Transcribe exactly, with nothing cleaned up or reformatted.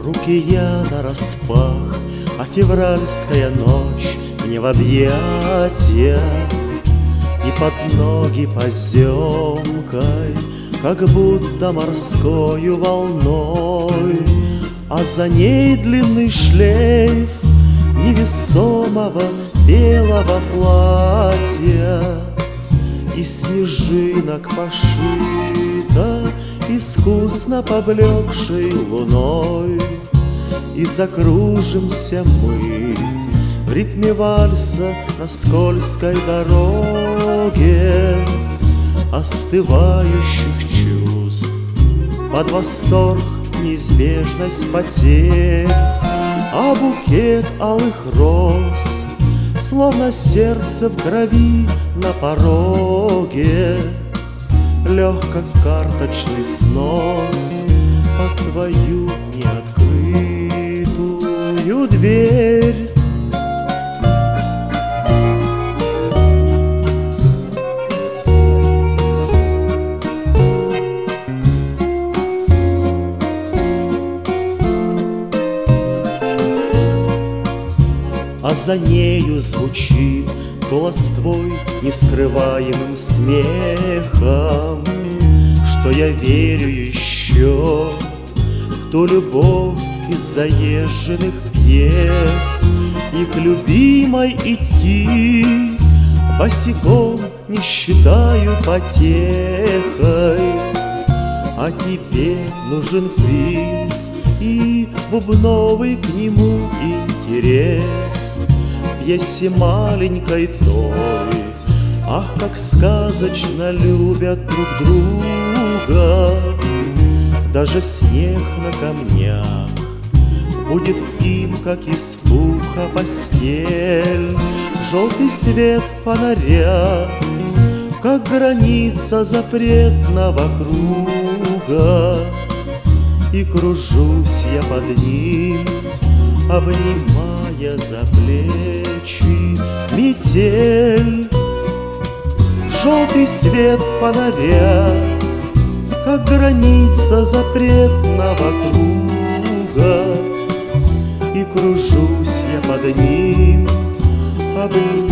Руки я нараспах, а февральская ночь мне в объятия, и под ноги поземкой, как будто морскою волной, а за ней длинный шлейф невесомого белого платья, из снежинок пошито искусно поблекшей луной. И закружимся мы в ритме вальса на скользкой дороге остывающих чувств, под восторг неизбежность потерь, а букет алых роз, словно сердце в крови на пороге, легко карточный снос под твою неоткрытую дверь. А за нею звучит голос твой нескрываемым смехом, что я верю еще в ту любовь из заезженных пьес, и к любимой идти босиком не считаю потехой. А тебе нужен принц и бубновый к нему интерес в пьесе маленькой той. Ах, как сказочно любят друг друга, даже снег на камнях будет им, как из пуха постель, желтый свет фонаря, как граница запретного круга. И кружусь я под ним, обнимая за плечи метель. Желтый свет фонаря, как граница запретного круга. И кружусь я под ним, обнимая